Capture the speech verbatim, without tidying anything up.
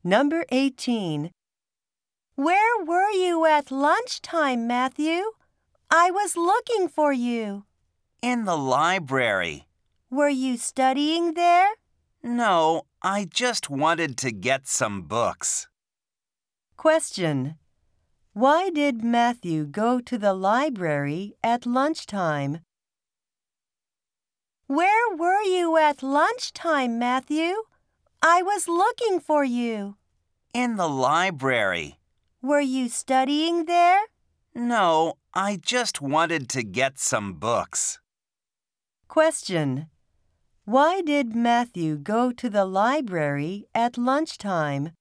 Number eighteen. Where were you at lunchtime, Matthew? I was looking for you. In the library. Were you studying there? No, I just wanted to get some books. Question. Why did Matthew go to the library at lunchtime? Where were you at lunchtime, Matthew? I was looking for you. In the library. Were you studying there? No, I just wanted to get some books. Question. Why did Matthew go to the library at lunchtime?